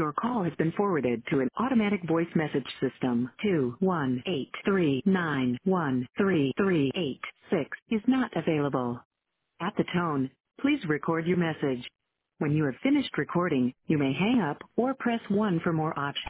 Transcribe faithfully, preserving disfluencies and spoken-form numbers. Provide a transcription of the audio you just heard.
Your call has been forwarded to an automatic voice message system. two one eight three nine one three three eight six is not available. At the tone, please record your message. When you have finished recording, you may hang up or press one for more options.